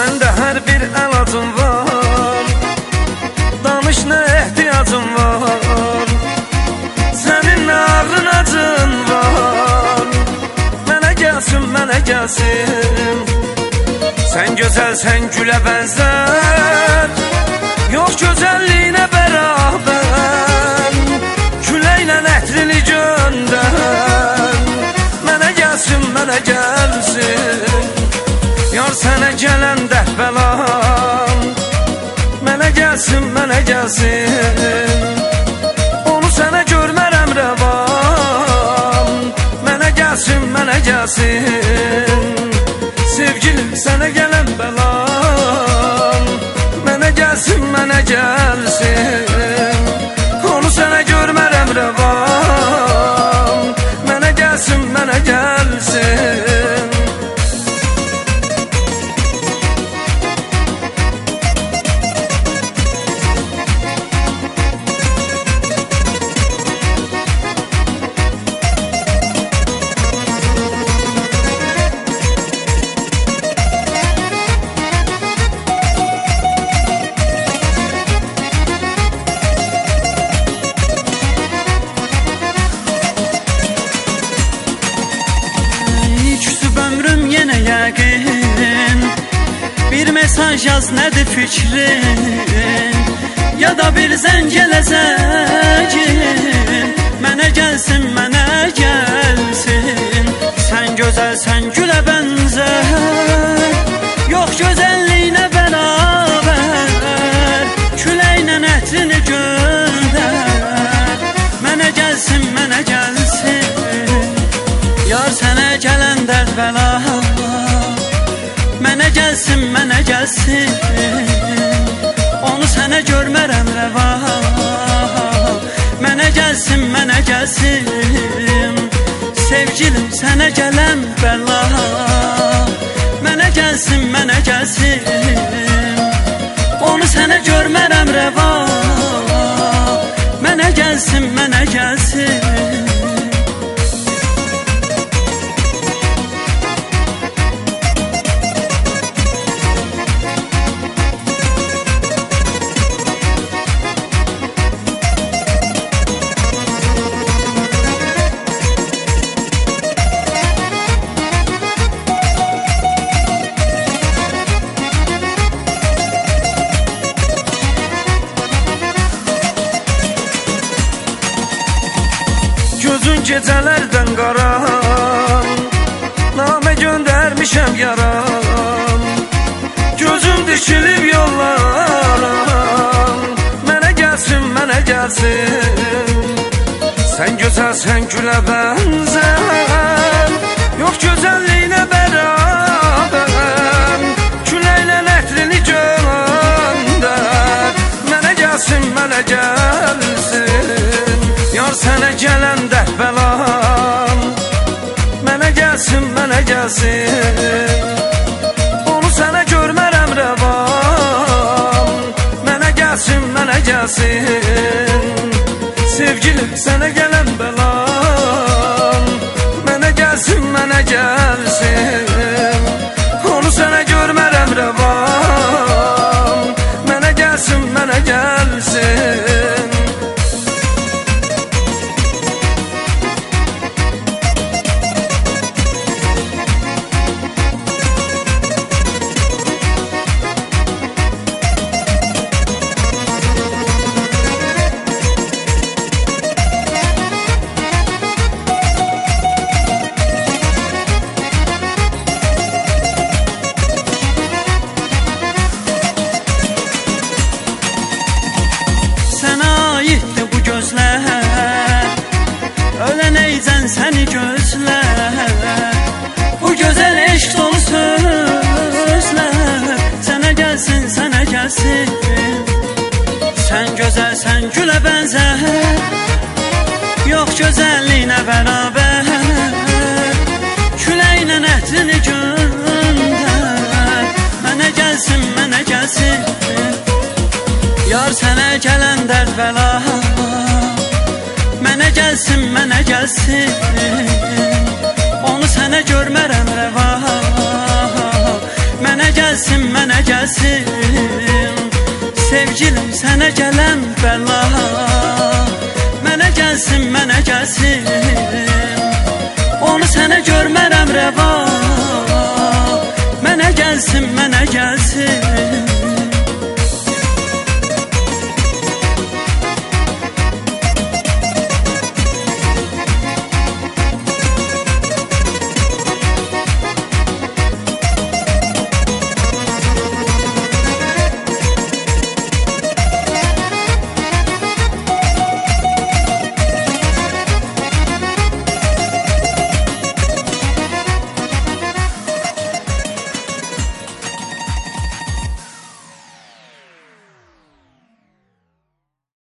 Səndə hər bir əlacım var, danış nə ehtiyacım var. Sənin nə ağrın acın var, mənə gəlsin, mənə gəlsin. Sən gözəlsən gülə bənzər, yox gözəlliyinə bərabər. Küləklə ətrini göndər, mənə gəlsin, mənə gəlsin. Yar sənə gələn dərd bəlam, mənə gəlsin, mənə gəlsin. Onu sənə görmərəm rəvam, mənə gəlsin, mənə gəlsin. Sevgilim sənə gələn bəlam, mənə gəlsin, mənə gəlsin. Onu sənə görmərəm rəvam, mənə gəlsin, mənə gəlsin. Bir mesaj yaz, nədir fikrin, ya da bir zəng gələcəkin. Mənə gəlsin, mənə gəlsin. Sən gözəlsən gülə bənzər, yox gözəlliyinə bərabər. Küləklə ətrini göndər, mənə gəlsin, mənə gəlsin. Yar sənə gələn dərd bəla, mənə gəlsin, mənə gəlsin. Onu sənə görmərəm rəva, mənə gəlsin, mənə gəlsin. Sevgilim sənə gələn bəla, mənə gəlsin, mənə gəlsin. Onu sənə görmərəm rəva, mənə gəlsin, mənə gəlsin. Gözün gecələrdən qaram, namə göndərmişəm yaram. Gözüm dişilib yollaram, mənə gəlsin, mənə gəlsin. Sən gözəlsən gülə bənzər, yox gözəlliyinə bərabər. Küləklə ətrini göndər, mənə gəlsin, mənə gəlsin. Yar sənə gələn dərd bəlam, mənə gəlsin, mənə gəlsin. Onu sənə görmərəm rəvam, mənə gəlsin, mənə gəlsin. Sevgilim sənə gələn bəlam, mənə gəlsin, mənə gəlsin. Onu sənə görmərəm rəvam, mənə gəlsin, mənə gəlsin. Ölənəycən səni gözlər, bu gözəl eşq dolu sözlər. Sənə gəlsin, sənə gəlsin. Sən gözəlsən gülə bənzər, yox gözəlliyinə bərabər. Küləklə ətrini göndər, mənə gəlsin, mənə gəlsin. Yar sənə gələn dərd bəla, mənə gəlsin, mənə gəlsin. Onu sənə görmərəm rəva, mənə gəlsin, mənə gəlsin. Sevgilim sənə gələn bəla mənə gəlsin, mənə gəlsin.